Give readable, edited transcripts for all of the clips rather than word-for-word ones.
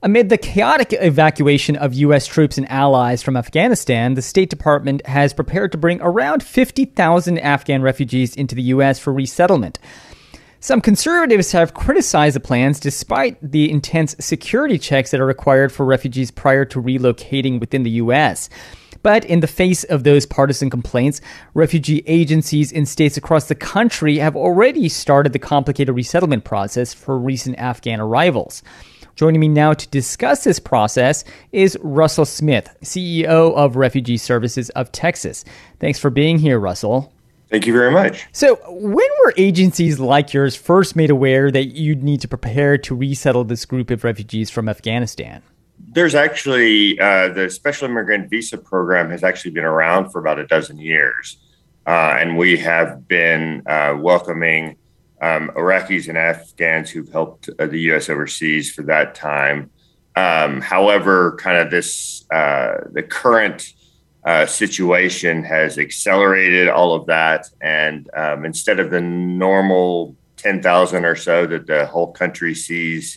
Amid the chaotic evacuation of U.S. troops and allies from Afghanistan, the State Department has prepared to bring around 50,000 Afghan refugees into the U.S. for resettlement. Some conservatives have criticized the plans despite the intense security checks that are required for refugees prior to relocating within the U.S. But in the face of those partisan complaints, refugee agencies in states across the country have already started the complicated resettlement process for recent Afghan arrivals. Joining me now to discuss this process is Russell Smith, CEO of Refugee Services of Texas. Thanks for being here, Russell. Thank you very much. So, when were agencies like yours first made aware that you'd need to prepare to resettle this group of refugees from Afghanistan? There's actually, the Special Immigrant Visa Program has actually been around for about a dozen years. And we have been welcoming Iraqis and Afghans who've helped the U.S. overseas for that time. However, kind of the current situation has accelerated all of that. And instead of the normal 10,000 or so that the whole country sees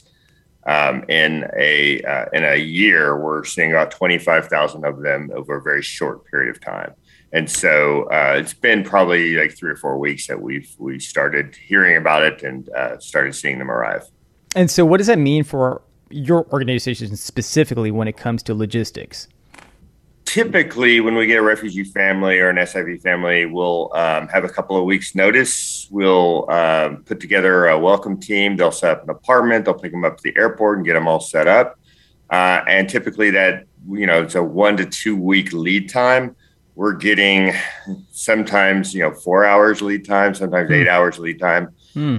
in a year, we're seeing about 25,000 of them over a very short period of time. And so it's been probably like 3 or 4 weeks that we started hearing about it and started seeing them arrive. And so what does that mean for your organization specifically when it comes to logistics? Typically, when we get a refugee family or an SIV family, we'll have a couple of weeks' notice. We'll put together a welcome team. They'll set up an apartment. They'll pick them up to the airport and get them all set up. And typically that, it's a 1 to 2 week lead time. We're getting sometimes, 4 hours lead time, sometimes 8 hours lead time.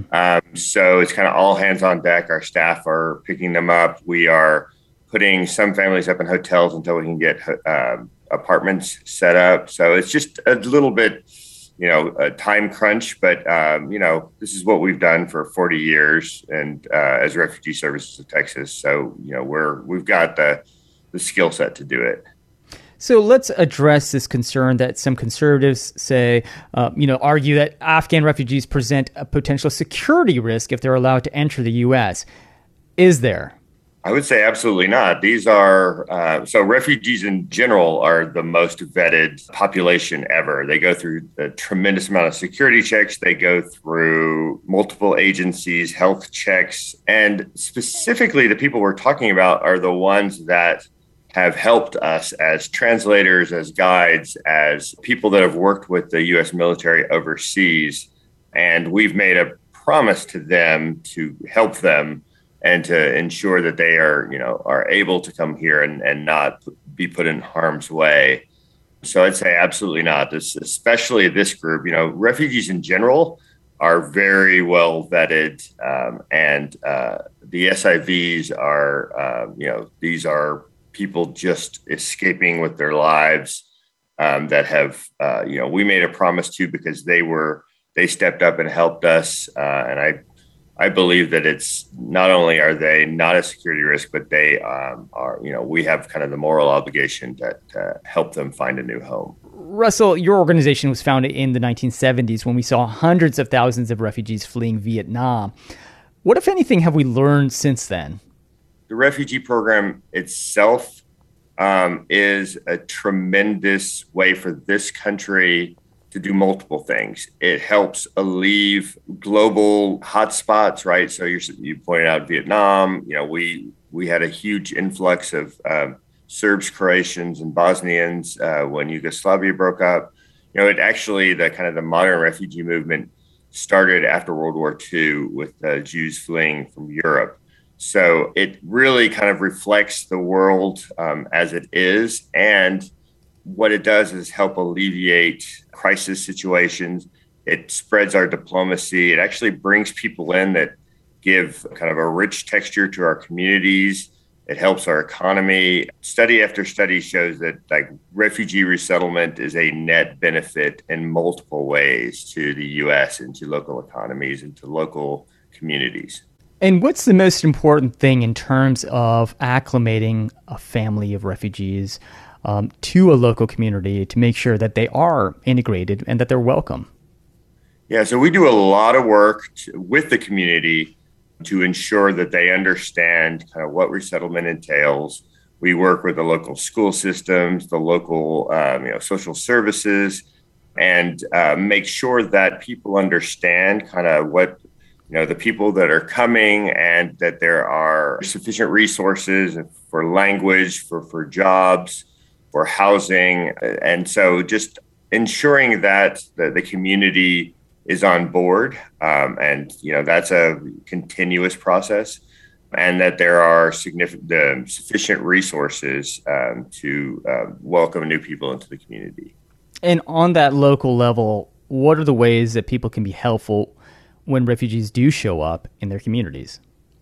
So it's kind of all hands on deck. Our staff are picking them up. We are putting some families up in hotels until we can get apartments set up. So it's just a little bit, a time crunch. But, this is what we've done for 40 years and as Refugee Services of Texas. So, we've got the skill set to do it. So let's address this concern that some conservatives say, argue that Afghan refugees present a potential security risk if they're allowed to enter the U.S. Is there? I would say absolutely not. These are, so refugees in general are the most vetted population ever. They go through a tremendous amount of security checks. They go through multiple agencies, health checks. And specifically, the people we're talking about are the ones that have helped us as translators, as guides, as people that have worked with the U.S. military overseas. And we've made a promise to them to help them and to ensure that they are able to come here and not be put in harm's way. So I'd say absolutely not. Especially this group, refugees in general are very well vetted. And the SIVs are, these are people just escaping with their lives that have, we made a promise to because they stepped up and helped us. And I believe that it's not only are they not a security risk, but they are, we have kind of the moral obligation to help them find a new home. Russell, your organization was founded in the 1970s when we saw hundreds of thousands of refugees fleeing Vietnam. What, if anything, have we learned since then? The refugee program itself is a tremendous way for this country to do multiple things. It helps alleviate global hotspots, right? So you pointed out Vietnam. We had a huge influx of Serbs, Croatians, and Bosnians when Yugoslavia broke up. It actually the modern refugee movement started after World War II with Jews fleeing from Europe. So it really kind of reflects the world as it is. And what it does is help alleviate crisis situations. It spreads our diplomacy. It actually brings people in that give kind of a rich texture to our communities. It helps our economy. Study after study shows that refugee resettlement is a net benefit in multiple ways to the U.S. and to local economies and to local communities. And what's the most important thing in terms of acclimating a family of refugees to a local community to make sure that they are integrated and that they're welcome? Yeah, so we do a lot of work with the community to ensure that they understand kind of what resettlement entails. We work with the local school systems, the local social services, and make sure that people understand kind of what the people that are coming, and that there are sufficient resources for language, for jobs, for housing. And so just ensuring that the community is on board. And that's a continuous process, and that there are sufficient resources to welcome new people into the community. And on that local level, what are the ways that people can be helpful when refugees do show up in their communities?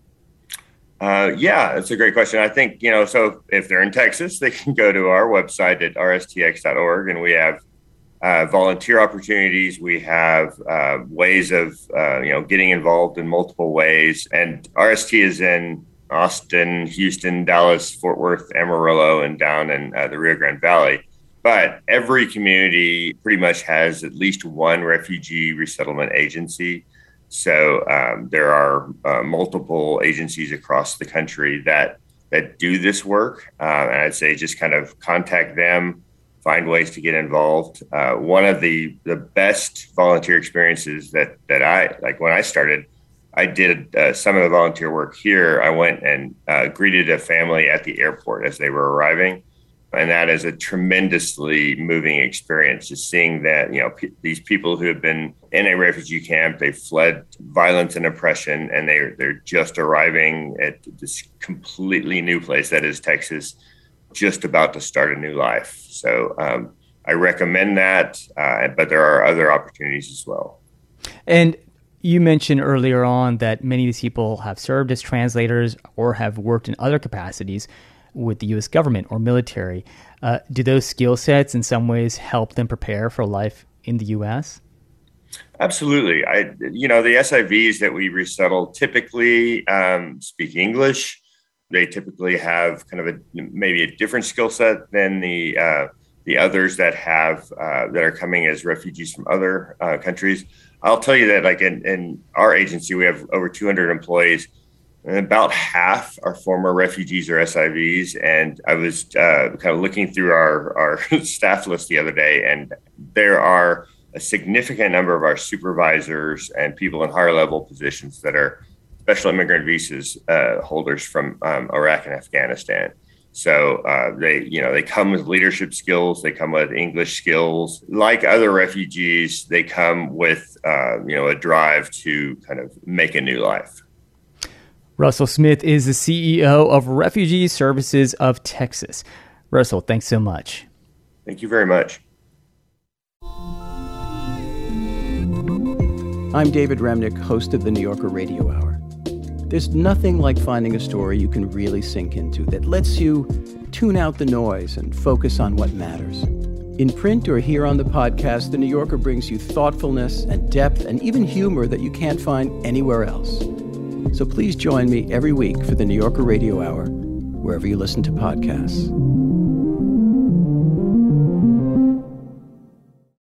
Yeah, that's a great question. I think, so if they're in Texas, they can go to our website at rstx.org, and we have volunteer opportunities. We have ways of, getting involved in multiple ways. And RST is in Austin, Houston, Dallas, Fort Worth, Amarillo, and down in the Rio Grande Valley. But every community pretty much has at least one refugee resettlement agency. So there are multiple agencies across the country that do this work. And I'd say just kind of contact them, find ways to get involved. One of the best volunteer experiences that I, like when I started, I did some of the volunteer work here. I went and greeted a family at the airport as they were arriving. And that is a tremendously moving experience, just seeing that, these people who have been in a refugee camp, they fled violence and oppression, and they're just arriving at this completely new place that is Texas, just about to start a new life. So I recommend that, but there are other opportunities as well. And you mentioned earlier on that many of these people have served as translators or have worked in other capacities with the U.S. government or military. Do those skill sets in some ways help them prepare for life in the U.S.? Absolutely. The SIVs that we resettle typically speak English. They typically have kind of maybe a different skill set than the others that are coming as refugees from other countries. I'll tell you that, like in our agency, we have over 200 employees, and about half are former refugees or SIVs. And I was kind of looking through our staff list the other day, and there are a significant number of our supervisors and people in higher level positions that are special immigrant visas holders from Iraq and Afghanistan. So they come with leadership skills. They come with English skills. Like other refugees, they come with a drive to kind of make a new life. Russell Smith is the CEO of Refugee Services of Texas. Russell, thanks so much. Thank you very much. I'm David Remnick, host of the New Yorker Radio Hour. There's nothing like finding a story you can really sink into that lets you tune out the noise and focus on what matters. In print or here on the podcast, the New Yorker brings you thoughtfulness and depth and even humor that you can't find anywhere else. So please join me every week for the New Yorker Radio Hour, wherever you listen to podcasts.